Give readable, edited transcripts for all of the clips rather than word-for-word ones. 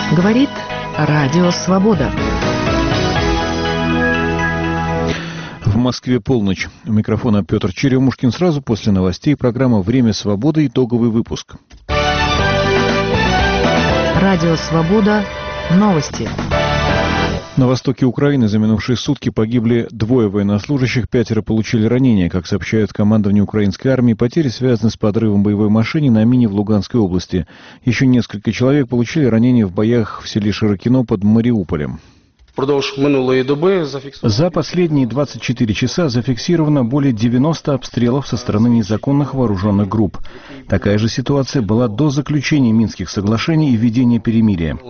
Говорит Радио Свобода. В Москве полночь. У микрофона Петр Черемушкин. Сразу после новостей программа «Время свободы». Итоговый выпуск. Радио Свобода. Новости. На востоке Украины за минувшие сутки погибли 2 военнослужащих, 5 получили ранения. Как сообщают командование украинской армии, потери связаны с подрывом боевой машины на мине в Луганской области. Еще несколько человек получили ранения в боях в селе Широкино под Мариуполем. За последние 24 часа зафиксировано более 90 обстрелов со стороны незаконных вооруженных групп. Такая же ситуация была до заключения Минских соглашений и введения перемирия.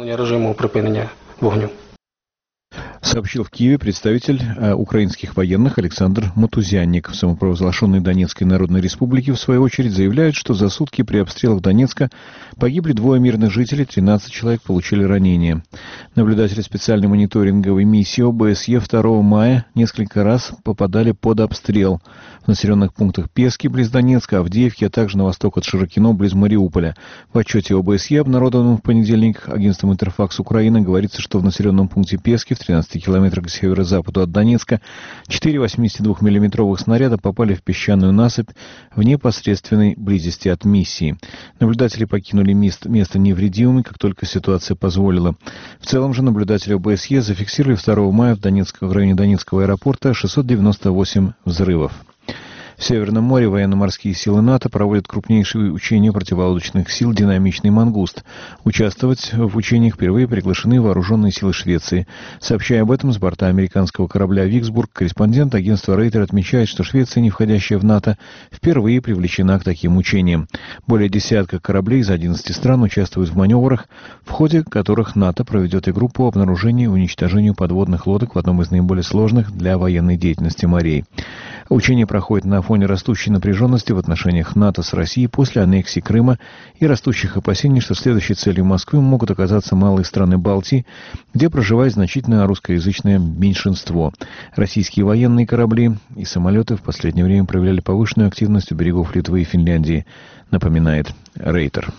Сообщил в Киеве представитель украинских военных Александр Матузянник. В самопровозглашенной Донецкой Народной Республике, в свою очередь, заявляют, что за сутки при обстрелах Донецка погибли 2 мирных жителей, 13 человек получили ранения. Наблюдатели специальной мониторинговой миссии ОБСЕ 2 мая несколько раз попадали под обстрел в населенных пунктах Пески, близ Донецка, Авдеевки, а также на восток от Широкино, близ Мариуполя. В отчете ОБСЕ, обнародованном в понедельник агентством Интерфакс Украины, говорится, что в населенном пункте Пески в 13 километрах к северо-западу от Донецка 4 82-миллиметровых снаряда попали в песчаную насыпь в непосредственной близости от миссии. Наблюдатели покинули место невредимыми, как только ситуация позволила. В целом же наблюдатели ОБСЕ зафиксировали 2 мая в районе Донецкого аэропорта 698 взрывов. В Северном море военно-морские силы НАТО проводят крупнейшие учения противолодочных сил «Динамичный мангуст». Участвовать в учениях впервые приглашены вооруженные силы Швеции. Сообщая об этом с борта американского корабля «Виксбург», корреспондент агентства Рейтер отмечает, что Швеция, не входящая в НАТО, впервые привлечена к таким учениям. Более десятка кораблей из 11 стран участвуют в маневрах, в ходе которых НАТО проведет игру по обнаружению и уничтожению подводных лодок в одном из наиболее сложных для военной деятельности морей. Учения проходят на фоне растущей напряженности в отношениях НАТО с Россией после аннексии Крыма и растущих опасений, что следующей целью Москвы могут оказаться малые страны Балтии, где проживает значительное русскоязычное меньшинство. Российские военные корабли и самолеты в последнее время проявляли повышенную активность у берегов Литвы и Финляндии, напоминает Рейтер.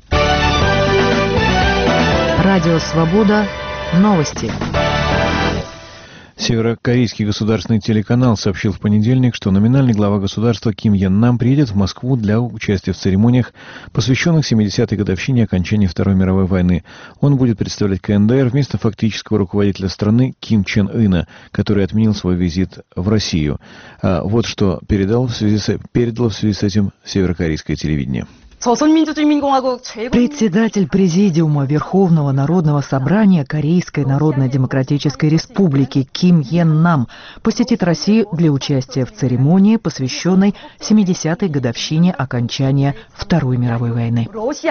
Радио Свобода. Новости. Северокорейский государственный телеканал сообщил в понедельник, что номинальный глава государства Ким Йен Нам приедет в Москву для участия в церемониях, посвященных 70-й годовщине окончания Второй мировой войны. Он будет представлять КНДР вместо фактического руководителя страны Ким Чен Ына, который отменил свой визит в Россию. Вот что передало в связи с этим северокорейское телевидение. Председатель Президиума Верховного Народного Собрания Корейской Народно-Демократической Республики Ким Йен Нам посетит Россию для участия в церемонии, посвященной 70-й годовщине окончания Второй мировой войны.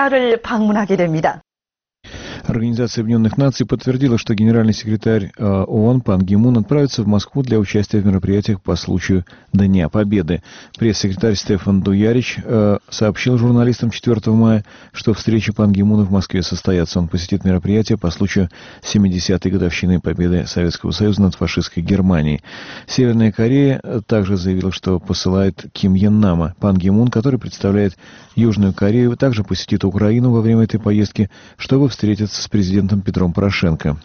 Организация Объединенных Наций подтвердила, что генеральный секретарь ООН Пан Ги Мун отправится в Москву для участия в мероприятиях по случаю Дня Победы. Пресс-секретарь Стефан Дуярич сообщил журналистам 4 мая, что встречи Пан Ги Муна в Москве состоятся. Он посетит мероприятие по случаю 70-й годовщины победы Советского Союза над фашистской Германией. Северная Корея также заявила, что посылает Ким Йен Нама. Пан Ги Мун, который представляет Южную Корею, также посетит Украину во время этой поездки, чтобы встретиться с президентом Петром Порошенко.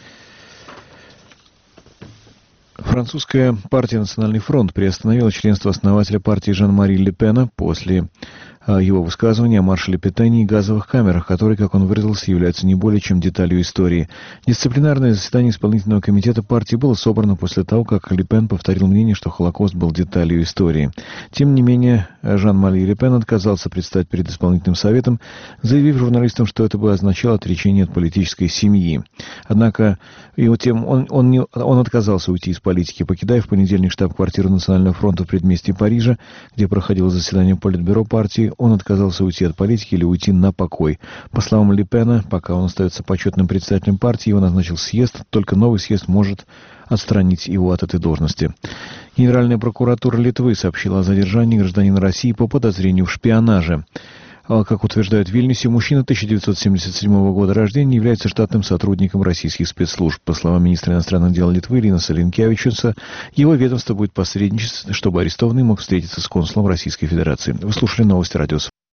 Французская партия «Национальный фронт» приостановила членство основателя партии Жан-Мари Ле Пена после его высказывания о маршале Петене и газовых камерах, которые, как он выразился, являются не более чем деталью истории. Дисциплинарное заседание исполнительного комитета партии было собрано после того, как Ле Пен повторил мнение, что Холокост был деталью истории. Тем не менее, Жан-Мари Ле Пен отказался предстать перед исполнительным советом, заявив журналистам, что это бы означало отречение от политической семьи. Однако он отказался уйти из политики, покидая в понедельник штаб-квартиру Национального фронта в предместье Парижа, где проходило заседание Политбюро партии. Он отказался уйти от политики или уйти на покой. По словам Ле Пена, пока он остается почетным председателем партии, его назначил съезд, только новый съезд может отстранить его от этой должности. Генеральная прокуратура Литвы сообщила о задержании гражданина России по подозрению в шпионаже. Как утверждают в Вильнюсе, мужчина 1977 года рождения является штатным сотрудником российских спецслужб. По словам министра иностранных дел Литвы Линаса Линкевичуса, его ведомство будет посредничать, чтобы арестованный мог встретиться с консулом Российской Федерации. Вы слушали новости радио